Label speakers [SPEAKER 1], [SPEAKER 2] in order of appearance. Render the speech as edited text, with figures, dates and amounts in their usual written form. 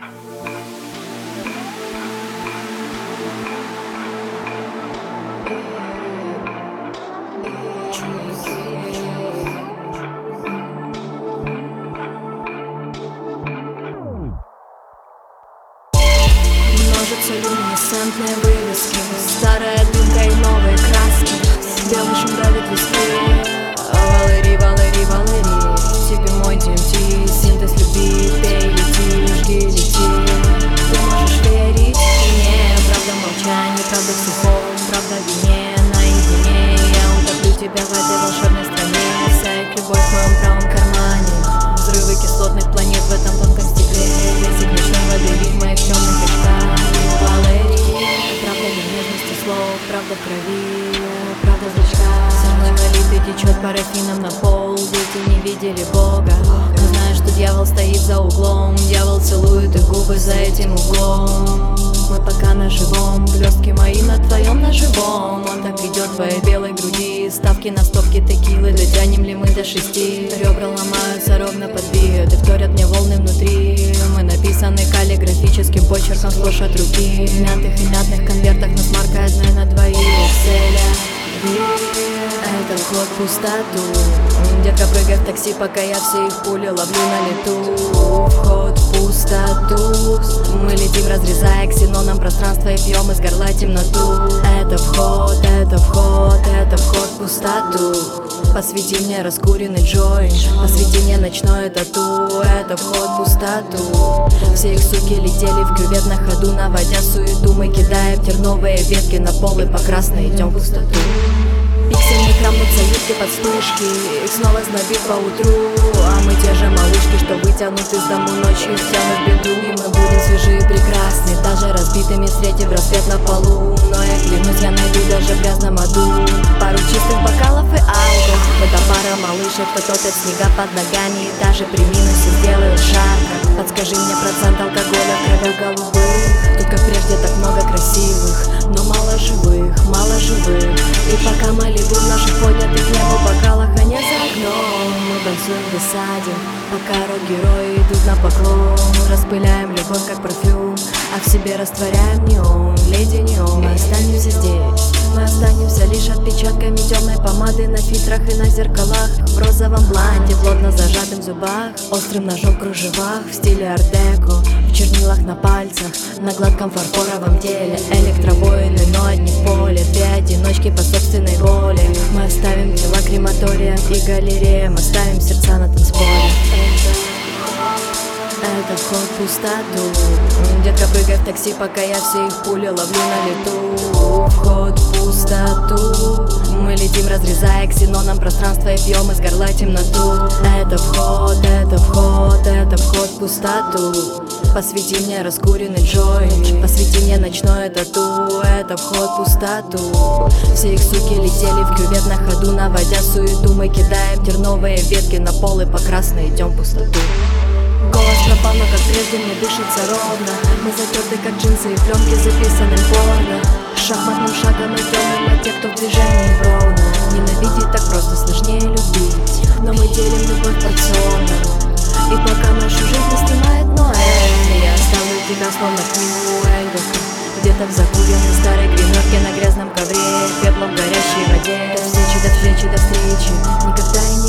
[SPEAKER 1] Множатся люминесцентные вывески, старая дымка и новые краски. Белый шум давит виски. Валери, Валери, Валери, тебе мой DMT, синтез любви, пей, лети, жги, лети. Ты можешь верить мне, правда молчание, правда в сухом, правда в вине, наедине. Я утоплю тебя в этой волшебной стране, вся их любовь в моем правом кармане. Взрывы кислотных планет в этом тонком стекле, весик ночной воды в моих темных очках. Валерий, правда в нежности слов, правда в крови, правда в зрачках. Со мной налитый течет парафином на пол, дети не видели Бога, но знаю, что дьявол стоит за углом. Дьявол целует их губы за этим углом. Мы пока на живом, блестки мои на твоем ножевом. Он так идет в твоей белой груди, ставки на стопки текилы, дотянем ли мы до 6? Ребра ломаются ровно под бит, и вторят мне волны внутри. Мы написаны каллиграфическим почерком сплошь от руки. В мятых и мятных конвертах, но с маркой одной на двоих. Это вход в пустоту. Детка, прыгай в такси, пока я все их пули ловлю на лету. Вход в пустоту. Мы летим, разрезая ксеноном пространство, и пьем из горла темноту. Это вход, это вход, это вход в пустоту. Посвети мне раскуренный джойнт, посвети мне ночное тату. Это вход в пустоту. Все их суки летели в кювет на ходу, наводя суету. Мы кидаем терновые ветки на пол и по красной идем в пустоту. Пиксельные крамнутся юбки под вспышки, их снова знобит по утру. А мы те же малышки, что вытянут из дому ночью, втянут в беду. И мы будем свежи и прекрасны, даже разбитыми встретив рассвет на полу. Но я клянусь, я найду даже в грязном аду пару чистых бокалов и алкоголь. Это пара малышек, кто топит снега под ногами, и даже при минусе сделают жарко. Подскажи мне процент алкоголя в крови голубых. Тут как прежде так много красивых, но мало живых, мало живых. И пока Малибу в наших поднятых небу бокалах, а не за окном, мы танцуем в засаде, пока рок-герои идут на поклон. Распыляем любовь как парфюм, а в себе растворяем неон. Леди неон, мы останемся здесь, мы останемся лишь отпечатками темной помады на фильтрах и на зеркалах. В розовом бланте, плотно зажатым в зубах, острым ножом в кружевах в стиле ар-деко, в чернилах на пальцах, на гладком фарфоровом теле. Электровоины, но одни в поле, две одиночки по собственной воле. Мы оставим тела крематория и галереям, оставим сердца на танцполе. Это вход в пустоту. Детка, прыгай в такси, пока я все их пули ловлю на лету. Вход в пустоту. Мы летим, разрезая ксеноном пространство, и пьем из горла темноту. Это вход, это вход, это вход в пустоту. Посвети мне раскуренный джойнт, посвети мне ночное тату. Это вход в пустоту. Все их суки летели в кювет на ходу, наводя суету. Мы кидаем терновые ветки на пол и по красной идем в пустоту. Голос пропал, но как прежде мне дышится ровно. Мы затерты как джинсы и пленки, записанным порно. Шахматным шагом идем на тех, кто в движении ровно. Ненавидеть так просто, сложнее любить, но мы делим любовь порционно. И пока нашу жизнь настимает Ноэль, я оставлю тебя словно книгу Эльдока, где-то в закуренной старой гримерке на грязном ковре, пеплом в горящей воде. До встречи, до встречи, до встречи, никогда и